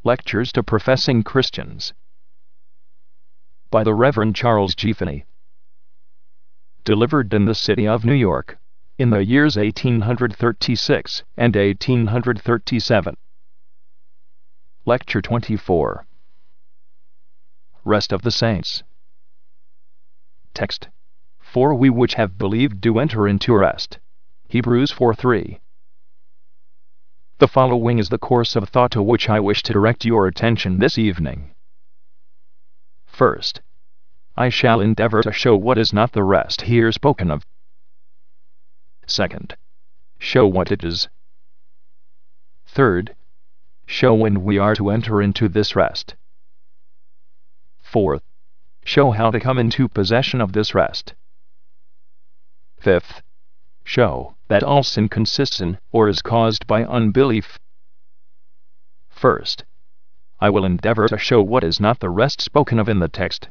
Lectures to Professing Christians by the Reverend Charles G. Finney. Delivered in the city of New York, in the years 1836 and 1837. Lecture 24. Rest of the Saints. Text. For we which have believed do enter into rest. Hebrews 4:3. The following is the course of thought to which I wish to direct your attention this evening. First, I shall endeavor to show what is not the rest here spoken of. Second, show what it is. Third, show when we are to enter into this rest. Fourth, show how to come into possession of this rest. Fifth, show that all sin consists in or is caused by unbelief. First, I will endeavor to show what is not the rest spoken of in the text.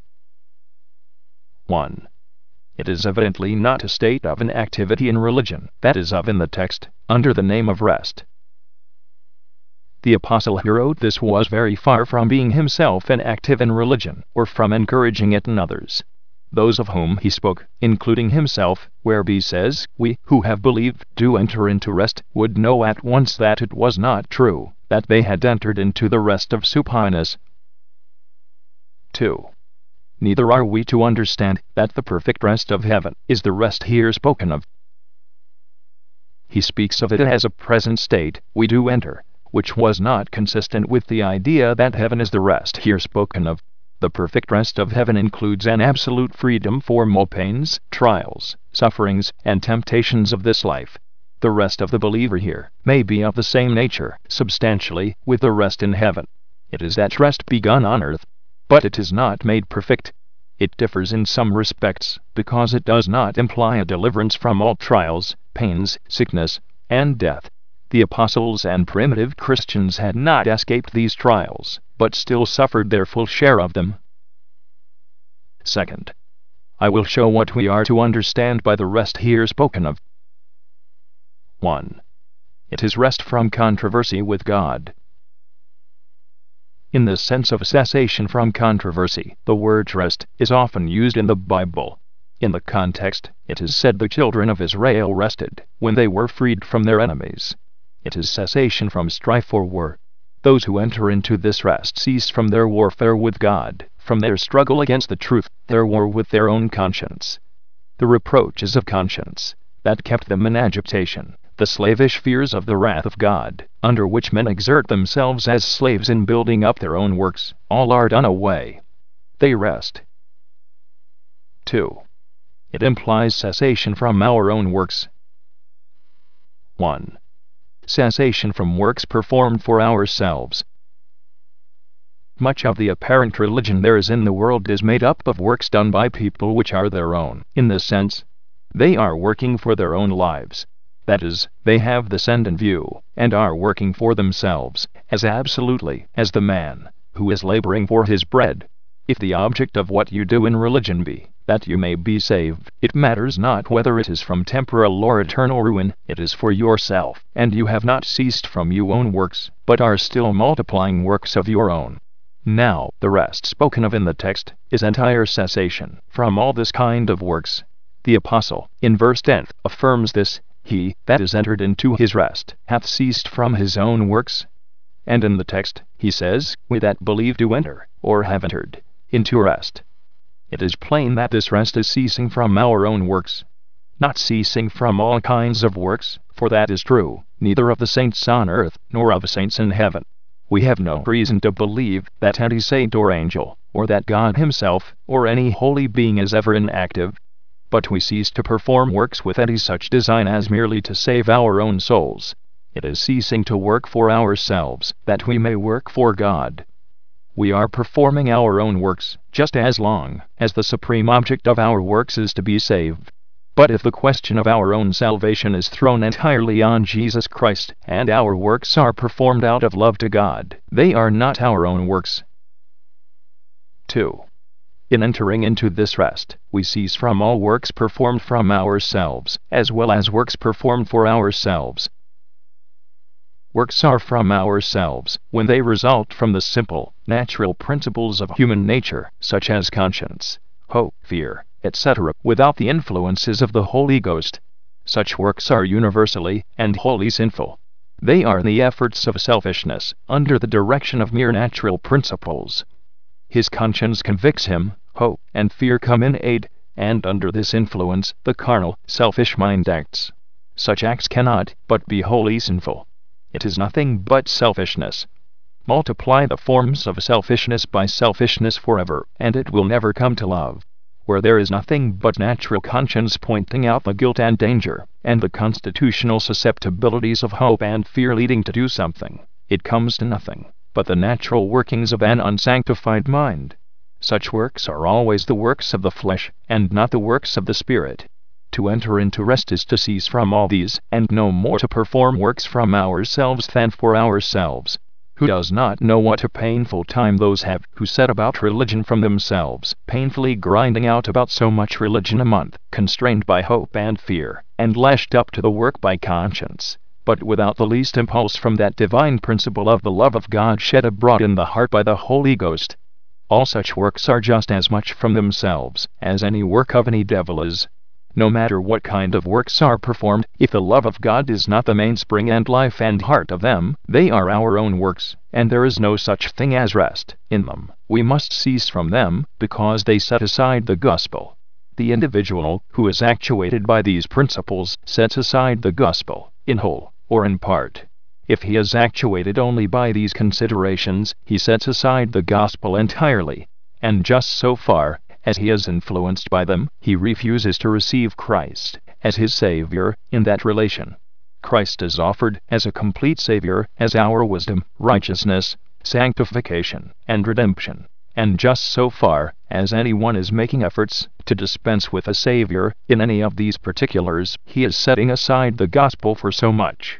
1. It is evidently not a state of an activity in religion that is of in the text, under the name of rest. The apostle who wrote this was very far from being himself an active in religion, or from encouraging it in others. Those of whom he spoke, including himself, where he says, "We, who have believed, do enter into rest," would know at once that it was not true, that they had entered into the rest of supineness. 2. Neither are we to understand that the perfect rest of heaven is the rest here spoken of. He speaks of it as a present state we do enter, which was not consistent with the idea that heaven is the rest here spoken of. The perfect rest of heaven includes an absolute freedom from all pains, trials, sufferings, and temptations of this life. The rest of the believer here may be of the same nature, substantially, with the rest in heaven. It is that rest begun on earth, but it is not made perfect. It differs in some respects, because it does not imply a deliverance from all trials, pains, sickness, and death. The apostles and primitive Christians had not escaped these trials, but still suffered their full share of them. Second, I will show what we are to understand by the rest here spoken of. 1. It is rest from controversy with God. In the sense of cessation from controversy, the word rest is often used in the Bible. In the context, it is said the children of Israel rested when they were freed from their enemies. It is cessation from strife or war. Those who enter into this rest cease from their warfare with God, from their struggle against the truth, their war with their own conscience. The reproaches of conscience that kept them in agitation, the slavish fears of the wrath of God, under which men exert themselves as slaves in building up their own works, all are done away. They rest. 2. It implies cessation from our own works. 1. Cessation from works performed for ourselves. Much of the apparent religion there is in the world is made up of works done by people which are their own, in the sense, they are working for their own lives. That is, they have this end in view, and are working for themselves, as absolutely as the man who is laboring for his bread. If the object of what you do in religion be that you may be saved, it matters not whether it is from temporal or eternal ruin, it is for yourself, and you have not ceased from your own works, but are still multiplying works of your own. Now, the rest spoken of in the text is entire cessation from all this kind of works. The apostle, in verse 10, affirms this, "He that is entered into his rest hath ceased from his own works." And in the text, he says, "We that believe do enter, or have entered, into rest." It is plain that this rest is ceasing from our own works. Not ceasing from all kinds of works, for that is true, neither of the saints on earth, nor of saints in heaven. We have no reason to believe that any saint or angel, or that God himself, or any holy being is ever inactive. But we cease to perform works with any such design as merely to save our own souls. It is ceasing to work for ourselves, that we may work for God. We are performing our own works, just as long as the supreme object of our works is to be saved. But if the question of our own salvation is thrown entirely on Jesus Christ, and our works are performed out of love to God, they are not our own works. 2. In entering into this rest, we cease from all works performed from ourselves, as well as works performed for ourselves. Works are from ourselves when they result from the simple, natural principles of human nature, such as conscience, hope, fear, etc., without the influences of the Holy Ghost. Such works are universally and wholly sinful. They are the efforts of selfishness, under the direction of mere natural principles. His conscience convicts him, hope and fear come in aid, and under this influence the carnal, selfish mind acts. Such acts cannot but be wholly sinful. It is nothing but selfishness. Multiply the forms of selfishness by selfishness forever, and it will never come to love. Where there is nothing but natural conscience pointing out the guilt and danger, and the constitutional susceptibilities of hope and fear leading to do something, it comes to nothing but the natural workings of an unsanctified mind. Such works are always the works of the flesh, and not the works of the Spirit. To enter into rest is to cease from all these, and no more to perform works from ourselves than for ourselves. Who does not know what a painful time those have who set about religion from themselves, painfully grinding out about so much religion a month, constrained by hope and fear, and lashed up to the work by conscience, but without the least impulse from that divine principle of the love of God shed abroad in the heart by the Holy Ghost. All such works are just as much from themselves as any work of any devil is. No matter what kind of works are performed, if the love of God is not the mainspring and life and heart of them, they are our own works, and there is no such thing as rest in them. We must cease from them, because they set aside the gospel. The individual who is actuated by these principles sets aside the gospel, in whole or in part. If he is actuated only by these considerations, he sets aside the gospel entirely, and just so far as he is influenced by them, he refuses to receive Christ as his Savior in that relation. Christ is offered as a complete Savior, as our wisdom, righteousness, sanctification, and redemption. And just so far as anyone is making efforts to dispense with a Savior in any of these particulars, he is setting aside the gospel for so much.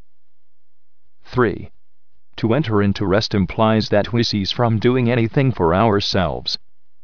3. To enter into rest implies that we cease from doing anything for ourselves.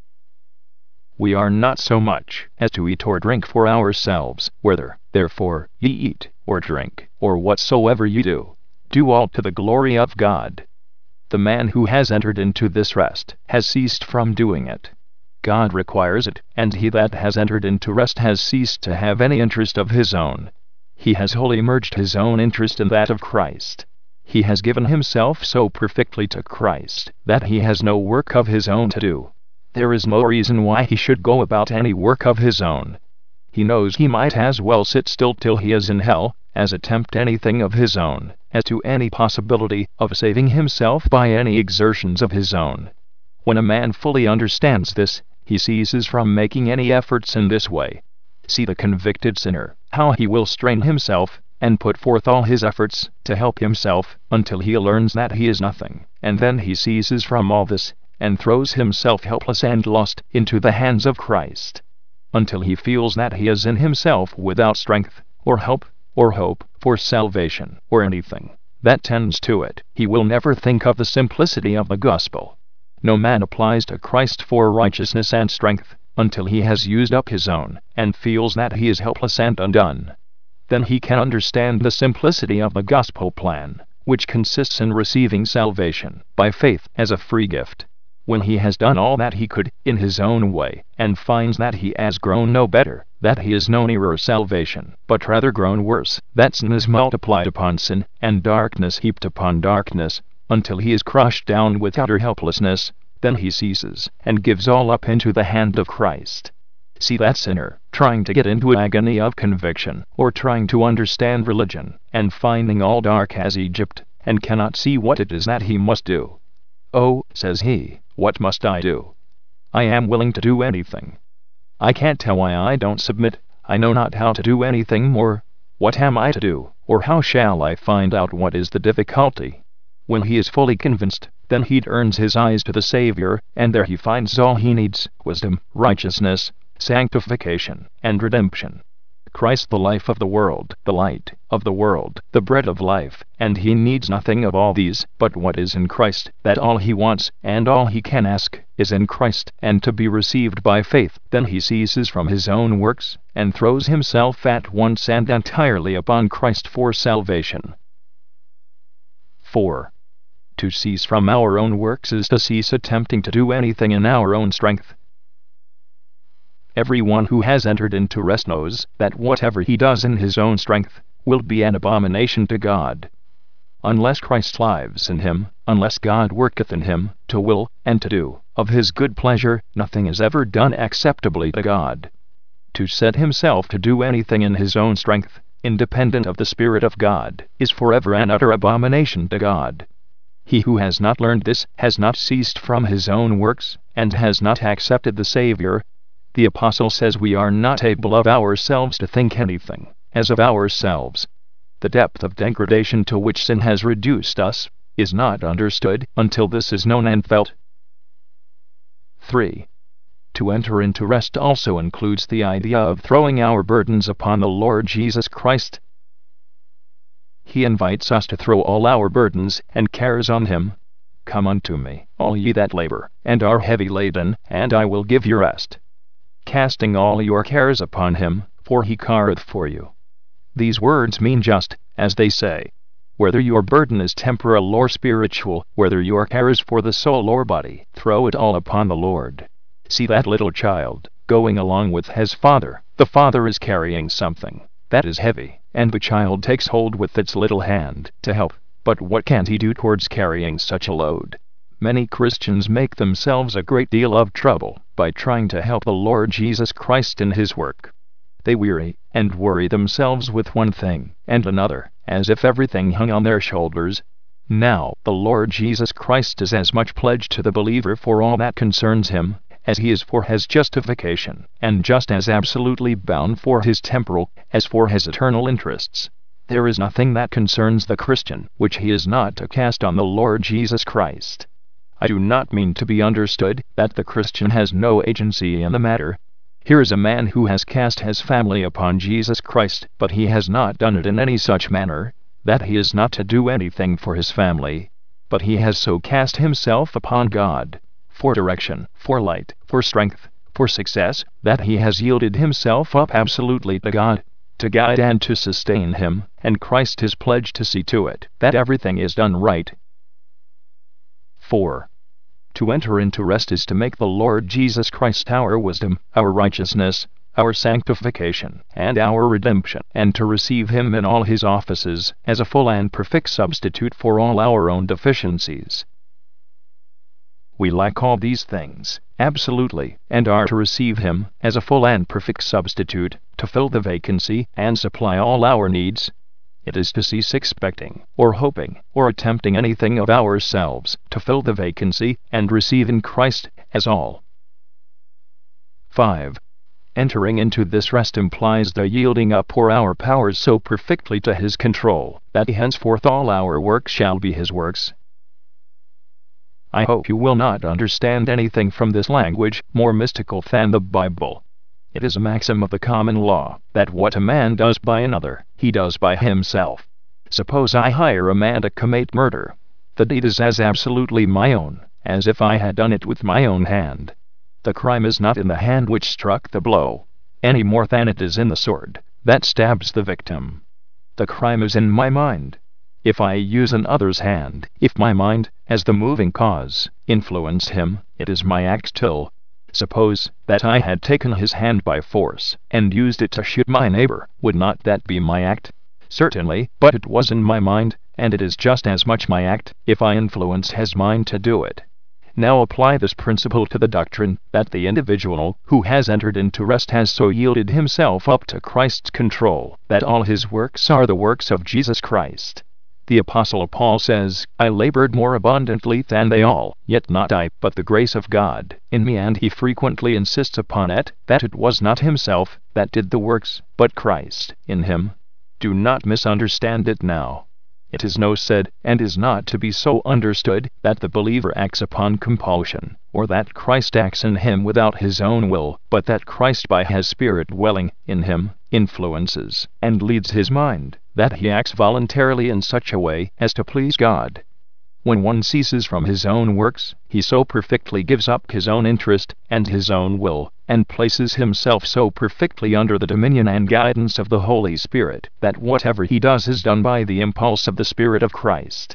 We are not so much as to eat or drink for ourselves, whether, therefore, ye eat, or drink, or whatsoever ye do, do all to the glory of God. The man who has entered into this rest has ceased from doing it. God requires it, and he that has entered into rest has ceased to have any interest of his own. He has wholly merged his own interest in that of Christ. He has given himself so perfectly to Christ that he has no work of his own to do. There is no reason why he should go about any work of his own. He knows he might as well sit still till he is in hell, as attempt anything of his own, as to any possibility of saving himself by any exertions of his own. When a man fully understands this, he ceases from making any efforts in this way. See the convicted sinner, how he will strain himself, and put forth all his efforts to help himself, until he learns that he is nothing, and then he ceases from all this, and throws himself helpless and lost into the hands of Christ. Until he feels that he is in himself without strength, or help, or hope, for salvation, or anything that tends to it, he will never think of the simplicity of the gospel. No man applies to Christ for righteousness and strength, until he has used up his own, and feels that he is helpless and undone. Then he can understand the simplicity of the gospel plan, which consists in receiving salvation by faith as a free gift. When he has done all that he could in his own way, and finds that he has grown no better, that he is no nearer salvation, but rather grown worse, that sin is multiplied upon sin, and darkness heaped upon darkness, until he is crushed down with utter helplessness, then he ceases, and gives all up into the hand of Christ. See that sinner, trying to get into agony of conviction, or trying to understand religion, and finding all dark as Egypt, and cannot see what it is that he must do. Oh, says he, what must I do? I am willing to do anything. I can't tell why I don't submit. I know not how to do anything more. What am I to do, or how shall I find out what is the difficulty? When he is fully convinced, then he turns his eyes to the Savior, and there he finds all he needs: wisdom, righteousness, sanctification, and redemption. Christ, the life of the world, the light of the world, the bread of life, and he needs nothing of all these but what is in Christ, that all he wants and all he can ask is in Christ, and to be received by faith. Then he ceases from his own works, and throws himself at once and entirely upon Christ for salvation. 4. To cease from our own works is to cease attempting to do anything in our own strength. Everyone who has entered into rest knows that whatever he does in his own strength will be an abomination to God. Unless Christ lives in him, unless God worketh in him, to will and to do of his good pleasure, nothing is ever done acceptably to God. To set himself to do anything in his own strength, independent of the Spirit of God, is forever an utter abomination to God. He who has not learned this has not ceased from his own works, and has not accepted the Savior. The Apostle says we are not able of ourselves to think anything, as of ourselves. The depth of degradation to which sin has reduced us is not understood until this is known and felt. 3. To enter into rest also includes the idea of throwing our burdens upon the Lord Jesus Christ. He invites us to throw all our burdens and cares on him. Come unto me, all ye that labor and are heavy laden, and I will give you rest. Casting all your cares upon him, for he careth for you. These words mean just as they say. Whether your burden is temporal or spiritual, whether your care is for the soul or body, throw it all upon the Lord. See that little child going along with his father. The father is carrying something that is heavy, and the child takes hold with its little hand to help. But what can he do towards carrying such a load? Many Christians make themselves a great deal of trouble by trying to help the Lord Jesus Christ in his work. They weary and worry themselves with one thing and another, as if everything hung on their shoulders. Now, the Lord Jesus Christ is as much pledged to the believer for all that concerns him as he is for his justification, and just as absolutely bound for his temporal as for his eternal interests. There is nothing that concerns the Christian which he is not to cast on the Lord Jesus Christ. I do not mean to be understood that the Christian has no agency in the matter. Here is a man who has cast his family upon Jesus Christ, but he has not done it in any such manner that he is not to do anything for his family, but he has so cast himself upon God, for direction, for light, for strength, for success, that he has yielded himself up absolutely to God, to guide and to sustain him, and Christ is pledged to see to it that everything is done right. 4. To enter into rest is to make the Lord Jesus Christ our wisdom, our righteousness, our sanctification, and our redemption, and to receive him in all his offices as a full and perfect substitute for all our own deficiencies. We lack all these things, absolutely, and are to receive him as a full and perfect substitute, to fill the vacancy and supply all our needs. It is to cease expecting, or hoping, or attempting anything of ourselves, to fill the vacancy, and receive in Christ as all. 5. Entering into this rest implies the yielding up for our powers so perfectly to his control, that henceforth all our works shall be his works. I hope you will not understand anything from this language more mystical than the Bible. It is a maxim of the common law, that what a man does by another, he does by himself. Suppose I hire a man to commit murder. The deed is as absolutely my own, as if I had done it with my own hand. The crime is not in the hand which struck the blow, any more than it is in the sword that stabs the victim. The crime is in my mind. If I use another's hand, if my mind, as the moving cause, influence him, it is my act still. Suppose that I had taken his hand by force, and used it to shoot my neighbor, would not that be my act? Certainly, but it was in my mind, and it is just as much my act, if I influence his mind to do it. Now apply this principle to the doctrine that the individual who has entered into rest has so yielded himself up to Christ's control, that all his works are the works of Jesus Christ. The Apostle Paul says, I labored more abundantly than they all, yet not I, but the grace of God in me, and he frequently insists upon it, that it was not himself that did the works, but Christ in him. Do not misunderstand it now. It is no said, and is not to be so understood, that the believer acts upon compulsion, or that Christ acts in him without his own will, but that Christ by his Spirit dwelling in him, influences and leads his mind, that he acts voluntarily in such a way as to please God. When one ceases from his own works, he so perfectly gives up his own interest and his own will, and places himself so perfectly under the dominion and guidance of the Holy Spirit, that whatever he does is done by the impulse of the Spirit of Christ.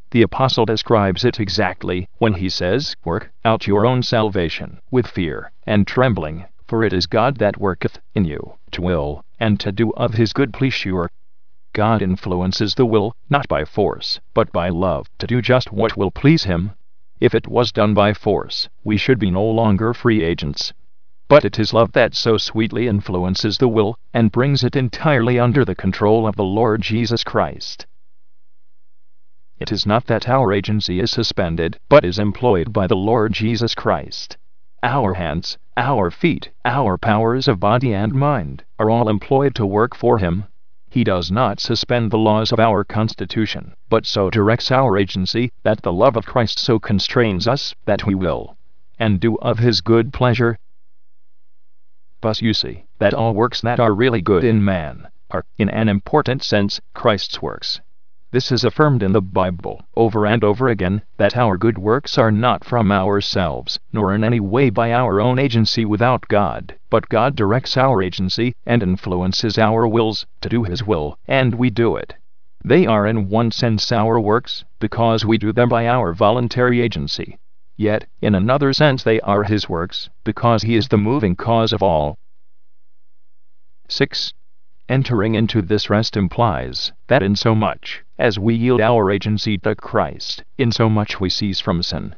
The apostle describes it exactly when he says, "Work out your own salvation with fear and trembling, for it is God that worketh in you, to will and to do of his good pleasure." God influences the will, not by force, but by love, to do just what will please him. If it was done by force, we should be no longer free agents. But it is love that so sweetly influences the will and brings it entirely under the control of the Lord Jesus Christ. It is not that our agency is suspended, but is employed by the Lord Jesus Christ. Our hands, our feet, our powers of body and mind are all employed to work for him. He does not suspend the laws of our constitution, but so directs our agency that the love of Christ so constrains us that we will and do of his good pleasure. Thus you see that all works that are really good in man are, in an important sense, Christ's works. This is affirmed in the Bible over and over again, that our good works are not from ourselves, nor in any way by our own agency without God, but God directs our agency and influences our wills to do his will, and we do it. They are in one sense our works, because we do them by our voluntary agency. Yet, in another sense they are his works, because he is the moving cause of all. 6. Entering into this rest implies that insomuch as we yield our agency to Christ, insomuch we cease from sin.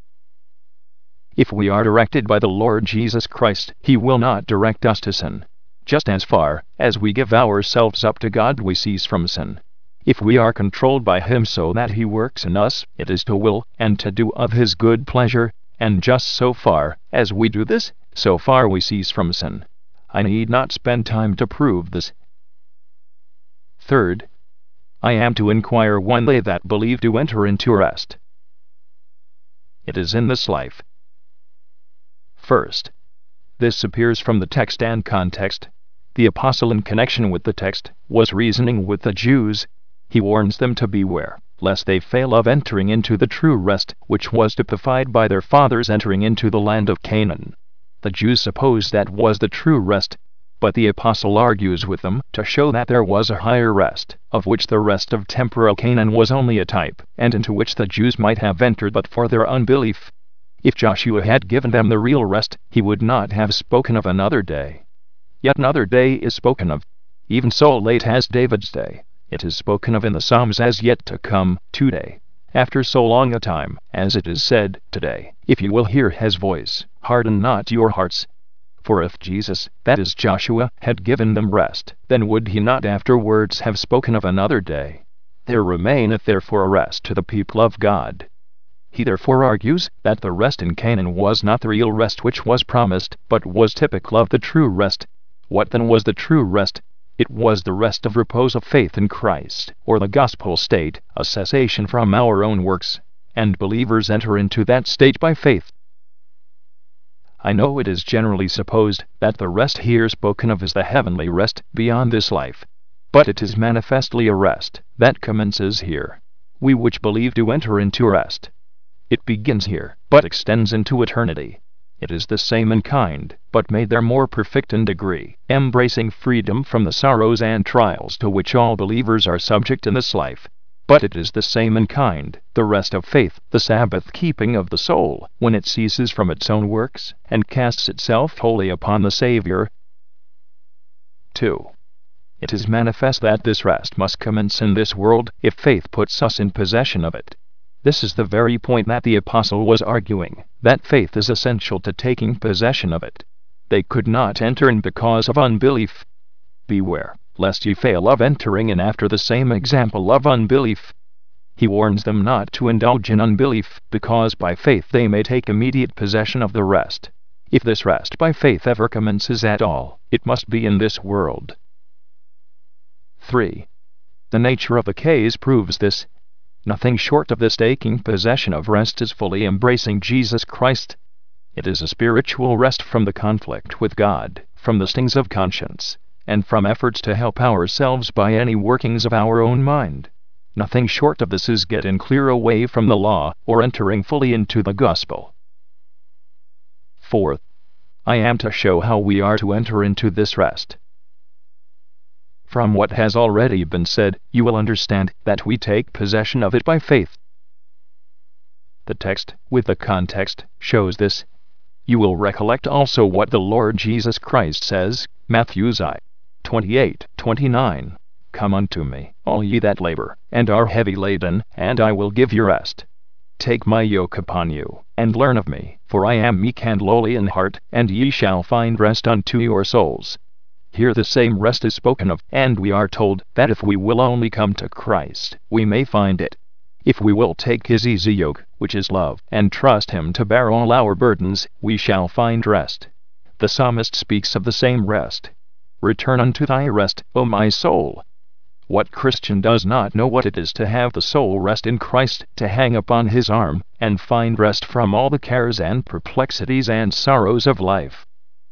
If we are directed by the Lord Jesus Christ, he will not direct us to sin. Just as far as we give ourselves up to God, we cease from sin. If we are controlled by him so that he works in us, it is to will and to do of his good pleasure, and just so far as we do this, so far we cease from sin. I need not spend time to prove this. Third, I am to inquire when they that believe do enter into rest. It is in this life. First, this appears from the text and context. The apostle, in connection with the text, was reasoning with the Jews. He warns them to beware, lest they fail of entering into the true rest, which was typified by their fathers entering into the land of Canaan. The Jews supposed that was the true rest, but the apostle argues with them to show that there was a higher rest, of which the rest of temporal Canaan was only a type, and into which the Jews might have entered but for their unbelief. If Joshua had given them the real rest, he would not have spoken of another day. Yet another day is spoken of. Even so late as David's day, it is spoken of in the Psalms as yet to come, today. After so long a time, as it is said, today, if you will hear his voice, harden not your hearts. For if Jesus, that is Joshua, had given them rest, then would he not afterwards have spoken of another day? There remaineth therefore a rest to the people of God. He therefore argues that the rest in Canaan was not the real rest which was promised, but was typical of the true rest. What then was the true rest? It was the rest of repose of faith in Christ, or the gospel state, a cessation from our own works, and believers enter into that state by faith. I know it is generally supposed that the rest here spoken of is the heavenly rest beyond this life, but it is manifestly a rest that commences here. We which believe do enter into rest. It begins here, but extends into eternity. It is the same in kind, but made there more perfect in degree, embracing freedom from the sorrows and trials to which all believers are subject in this life. But it is the same in kind, the rest of faith, the Sabbath keeping of the soul, when it ceases from its own works, and casts itself wholly upon the Savior. 2. It is manifest that this rest must commence in this world, if faith puts us in possession of it. This is the very point that the apostle was arguing, that faith is essential to taking possession of it. They could not enter in because of unbelief. Beware, lest ye fail of entering in after the same example of unbelief. He warns them not to indulge in unbelief, because by faith they may take immediate possession of the rest. If this rest by faith ever commences at all, it must be in this world. 3. The nature of the case proves this. Nothing short of this taking possession of rest is fully embracing Jesus Christ. It is a spiritual rest from the conflict with God, from the stings of conscience, and from efforts to help ourselves by any workings of our own mind. Nothing short of this is getting clear away from the law, or entering fully into the gospel. 4. I am to show how we are to enter into this rest. From what has already been said, you will understand that we take possession of it by faith. The text, with the context, shows this. You will recollect also what the Lord Jesus Christ says, Matthew 28:29. Come unto me, all ye that labor, and are heavy laden, and I will give you rest. Take my yoke upon you, and learn of me, for I am meek and lowly in heart, and ye shall find rest unto your souls. Here the same rest is spoken of, and we are told that if we will only come to Christ, we may find it. If we will take his easy yoke, which is love, and trust him to bear all our burdens, we shall find rest. The psalmist speaks of the same rest. Return unto thy rest, O my soul. What Christian does not know what it is to have the soul rest in Christ, to hang upon his arm, and find rest from all the cares and perplexities and sorrows of life?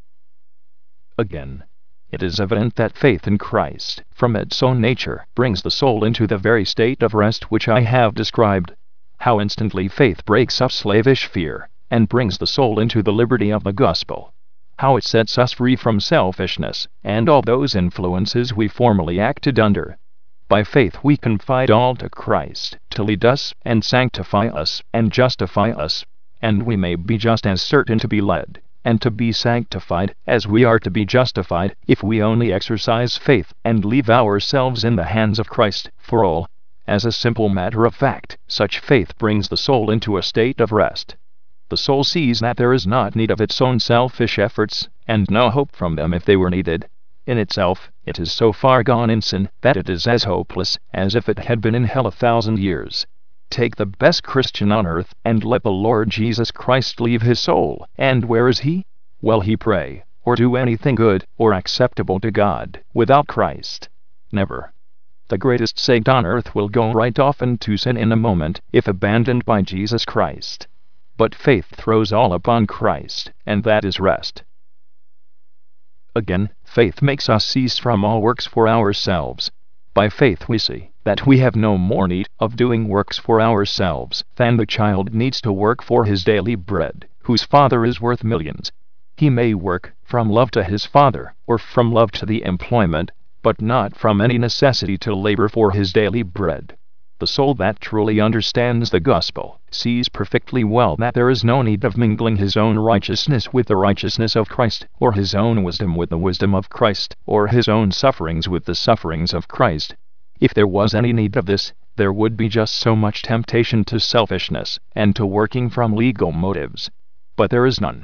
Again, it is evident that faith in Christ, from its own nature, brings the soul into the very state of rest which I have described. How instantly faith breaks up slavish fear, and brings the soul into the liberty of the gospel. How it sets us free from selfishness, and all those influences we formerly acted under. By faith we confide all to Christ, to lead us, and sanctify us, and justify us, and we may be just as certain to be led, and to be sanctified, as we are to be justified, if we only exercise faith, and leave ourselves in the hands of Christ, for all. As a simple matter of fact, such faith brings the soul into a state of rest. The soul sees that there is not need of its own selfish efforts, and no hope from them if they were needed. In itself, it is so far gone in sin that it is as hopeless as if it had been in hell 1,000 years. Take the best Christian on earth, and let the Lord Jesus Christ leave his soul, and where is he? Will he pray, or do anything good, or acceptable to God, without Christ? Never. The greatest saint on earth will go right off into sin in a moment, if abandoned by Jesus Christ. But faith throws all upon Christ, and that is rest. Again, faith makes us cease from all works for ourselves. By faith we see that we have no more need of doing works for ourselves than the child needs to work for his daily bread, whose father is worth millions. He may work from love to his father, or from love to the employment, but not from any necessity to labor for his daily bread. The soul that truly understands the gospel sees perfectly well that there is no need of mingling his own righteousness with the righteousness of Christ, or his own wisdom with the wisdom of Christ, or his own sufferings with the sufferings of Christ. If there was any need of this, there would be just so much temptation to selfishness, and to working from legal motives. But there is none.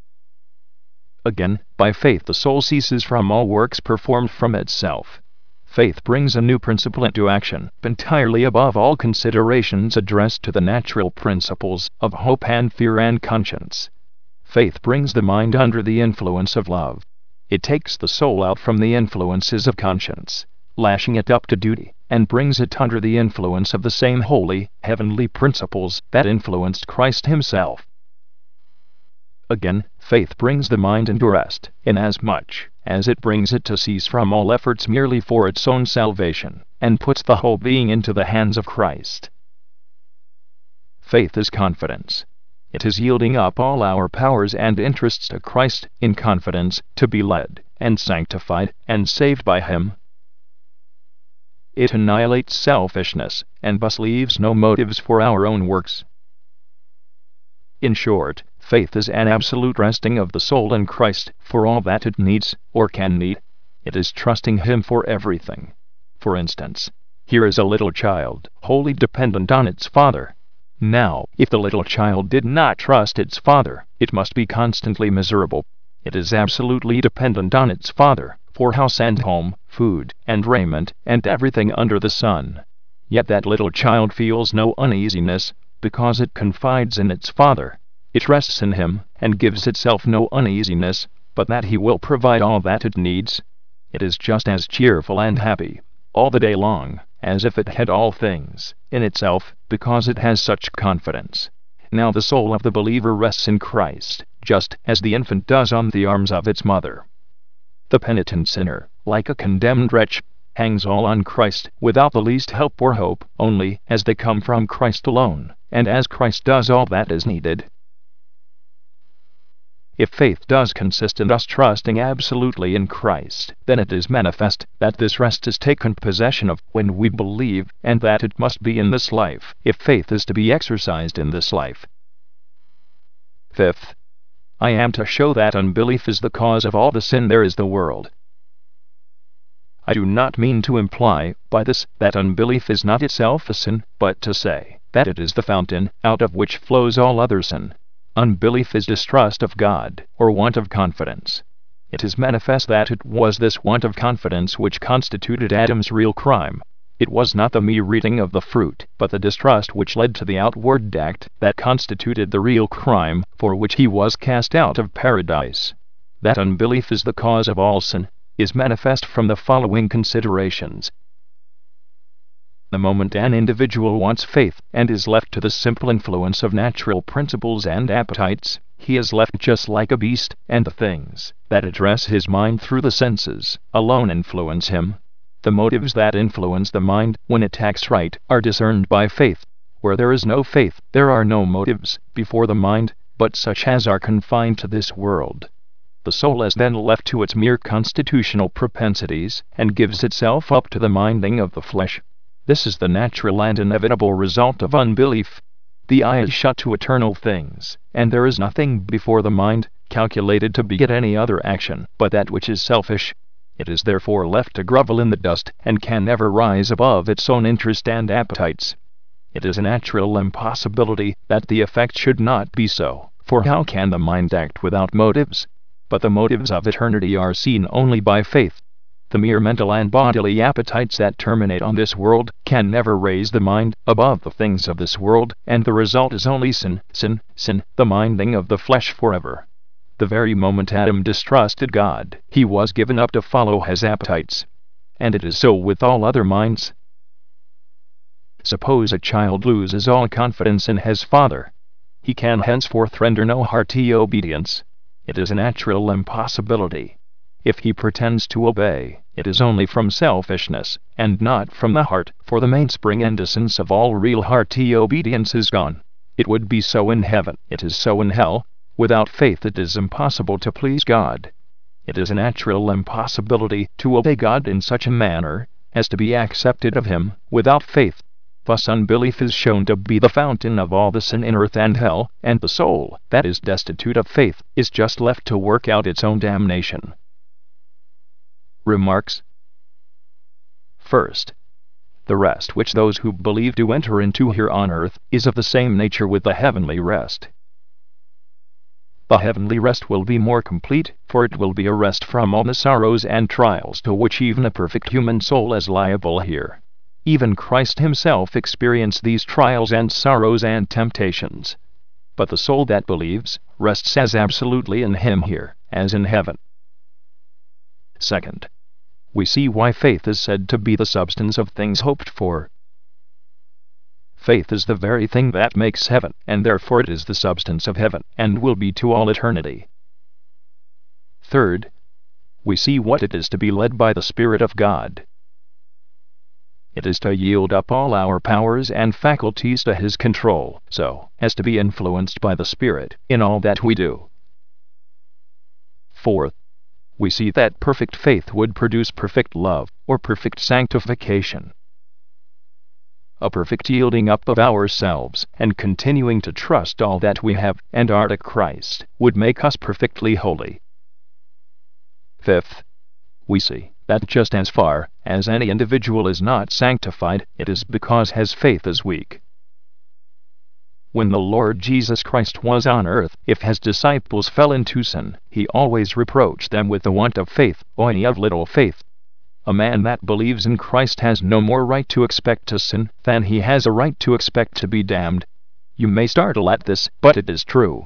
Again, by faith the soul ceases from all works performed from itself. Faith brings a new principle into action, entirely above all considerations addressed to the natural principles of hope and fear and conscience. Faith brings the mind under the influence of love. It takes the soul out from the influences of conscience, lashing it up to duty, and brings it under the influence of the same holy, heavenly principles that influenced Christ himself. Again, faith brings the mind into rest, inasmuch as it brings it to cease from all efforts merely for its own salvation, and puts the whole being into the hands of Christ. Faith is confidence. It is yielding up all our powers and interests to Christ in confidence, to be led, and sanctified, and saved by him. It annihilates selfishness, and thus leaves no motives for our own works. In short, faith is an absolute resting of the soul in Christ for all that it needs, or can need. It is trusting him for everything. For instance, here is a little child, wholly dependent on its father. Now, if the little child did not trust its father, it must be constantly miserable. It is absolutely dependent on its father, for house and home, food, and raiment, and everything under the sun. Yet that little child feels no uneasiness, because it confides in its father. It rests in him, and gives itself no uneasiness, but that he will provide all that it needs. It is just as cheerful and happy, all the day long, as if it had all things in itself, because it has such confidence. Now the soul of the believer rests in Christ, just as the infant does on the arms of its mother. The penitent sinner, like a condemned wretch, hangs all on Christ, without the least help or hope, only as they come from Christ alone, and as Christ does all that is needed. If faith does consist in us trusting absolutely in Christ, then it is manifest that this rest is taken possession of when we believe, and that it must be in this life, if faith is to be exercised in this life. Fifth, I am to show that unbelief is the cause of all the sin there is in the world. I do not mean to imply by this that unbelief is not itself a sin, but to say that it is the fountain out of which flows all other sin. Unbelief is distrust of God, or want of confidence. It is manifest that it was this want of confidence which constituted Adam's real crime. It was not the mere eating of the fruit, but the distrust which led to the outward act that constituted the real crime for which he was cast out of paradise. That unbelief is the cause of all sin is manifest from the following considerations. The moment an individual wants faith and is left to the simple influence of natural principles and appetites, he is left just like a beast, and the things that address his mind through the senses alone influence him. The motives that influence the mind when it acts right are discerned by faith. Where there is no faith, there are no motives before the mind, but such as are confined to this world. The soul is then left to its mere constitutional propensities, and gives itself up to the minding of the flesh. This is the natural and inevitable result of unbelief. The eye is shut to eternal things, and there is nothing before the mind calculated to beget any other action but that which is selfish. It is therefore left to grovel in the dust, and can never rise above its own interest and appetites. It is a natural impossibility that the effect should not be so, for how can the mind act without motives? But the motives of eternity are seen only by faith. The mere mental and bodily appetites that terminate on this world can never raise the mind above the things of this world, and the result is only sin, the minding of the flesh forever. The very moment Adam distrusted God, he was given up to follow his appetites. And it is so with all other minds. Suppose a child loses all confidence in his father. He can henceforth render no hearty obedience. It is a natural impossibility. If he pretends to obey, it is only from selfishness, and not from the heart, for the mainspring and essence of all real hearty obedience is gone. It would be so in heaven, it is so in hell. Without faith it is impossible to please God. It is a natural impossibility to obey God in such a manner as to be accepted of him without faith. Thus unbelief is shown to be the fountain of all the sin in earth and hell, and the soul that is destitute of faith is just left to work out its own damnation. Remarks. First, the rest which those who believe do enter into here on earth is of the same nature with the heavenly rest. The heavenly rest will be more complete, for it will be a rest from all the sorrows and trials to which even a perfect human soul is liable here. Even Christ himself experienced these trials and sorrows and temptations. But the soul that believes rests as absolutely in him here as in heaven. Second, we see why faith is said to be the substance of things hoped for. Faith is the very thing that makes heaven, and therefore it is the substance of heaven, and will be to all eternity. Third, we see what it is to be led by the Spirit of God. It is to yield up all our powers and faculties to His control, so as to be influenced by the Spirit in all that we do. Fourth, we see that perfect faith would produce perfect love, or perfect sanctification. A perfect yielding up of ourselves, and continuing to trust all that we have and are to Christ, would make us perfectly holy. Fifth, we see that just as far as any individual is not sanctified, it is because his faith is weak. When the Lord Jesus Christ was on earth, if his disciples fell into sin, he always reproached them with the want of faith, O ye of little faith. A man that believes in Christ has no more right to expect to sin than he has a right to expect to be damned. You may startle at this, but it is true.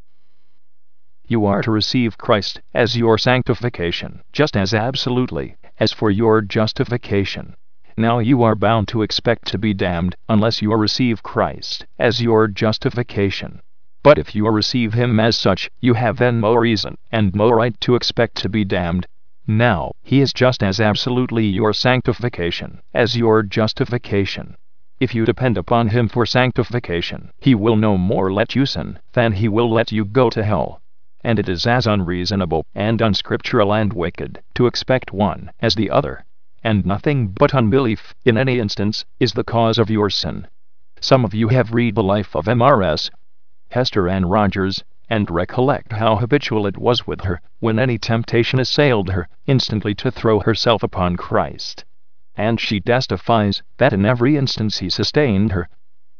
You are to receive Christ as your sanctification, just as absolutely as for your justification. Now you are bound to expect to be damned unless you receive Christ as your justification. But if you receive Him as such, you have then more reason and more right to expect to be damned. Now, He is just as absolutely your sanctification as your justification. If you depend upon Him for sanctification, He will no more let you sin than He will let you go to hell. and it is as unreasonable and unscriptural and wicked to expect one as the other. And nothing but unbelief, in any instance, is the cause of your sin. Some of you have read the life of Mrs. Hester Ann Rogers, and recollect how habitual it was with her, when any temptation assailed her, instantly to throw herself upon Christ. And she testifies that in every instance he sustained her.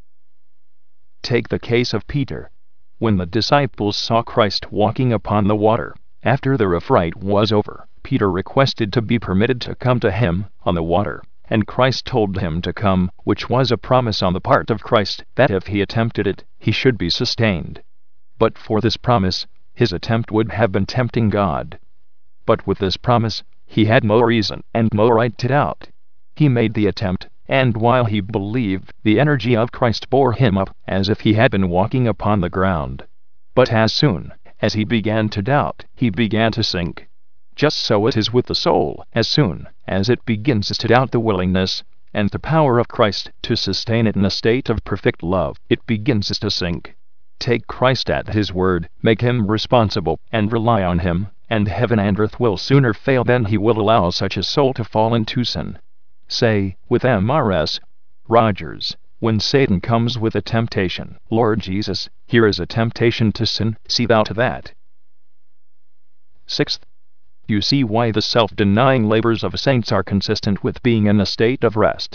Take the case of Peter. When the disciples saw Christ walking upon the water, after the affright was over, Peter requested to be permitted to come to him on the water, and Christ told him to come, which was a promise on the part of Christ that if he attempted it, he should be sustained. But for this promise, his attempt would have been tempting God. But with this promise, he had more reason and more right to doubt. He made the attempt, and while he believed, the energy of Christ bore him up as if he had been walking upon the ground. But as soon as he began to doubt, he began to sink. Just so it is with the soul. As soon as it begins to doubt the willingness and the power of Christ to sustain it in a state of perfect love, it begins to sink. Take Christ at his word, make him responsible, and rely on him, and heaven and earth will sooner fail than he will allow such a soul to fall into sin. Say, with Mrs. Rogers, when Satan comes with a temptation, Lord Jesus, here is a temptation to sin, see thou to that. Sixth, you see why the self-denying labors of saints are consistent with being in a state of rest.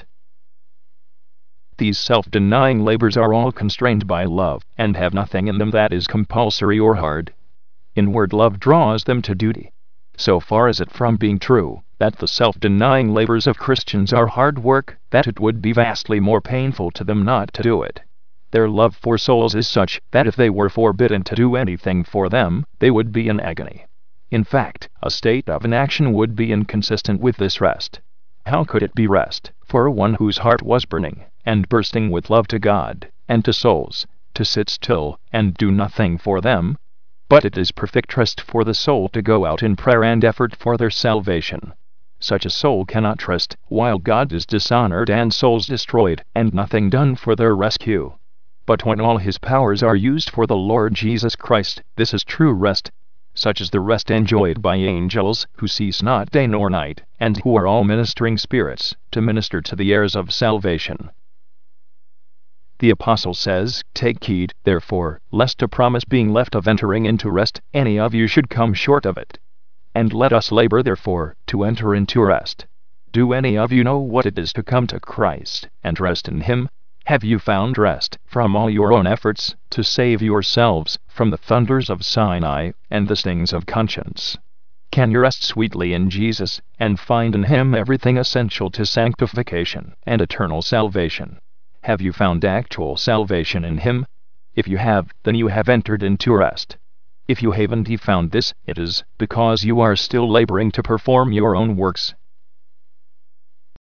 These self-denying labors are all constrained by love, and have nothing in them that is compulsory or hard. Inward love draws them to duty. So far is it from being true that the self-denying labors of Christians are hard work, that it would be vastly more painful to them not to do it. Their love for souls is such that if they were forbidden to do anything for them, they would be in agony. In fact, a state of inaction would be inconsistent with this rest. How could it be rest for one whose heart was burning and bursting with love to God and to souls, to sit still and do nothing for them? But it is perfect rest for the soul to go out in prayer and effort for their salvation. Such a soul cannot rest while God is dishonored and souls destroyed, and nothing done for their rescue. But when all his powers are used for the Lord Jesus Christ, this is true rest. Such is the rest enjoyed by angels, who cease not day nor night, and who are all ministering spirits, to minister to the heirs of salvation. The Apostle says, Take heed, therefore, lest a promise being left of entering into rest, any of you should come short of it. And let us labor, therefore, to enter into rest. Do any of you know what it is to come to Christ, and rest in him? Have you found rest from all your own efforts to save yourselves from the thunders of Sinai and the stings of conscience? Can you rest sweetly in Jesus, and find in him everything essential to sanctification and eternal salvation? Have you found actual salvation in him? If you have, then you have entered into rest. If you haven't found this, it is because you are still laboring to perform your own works,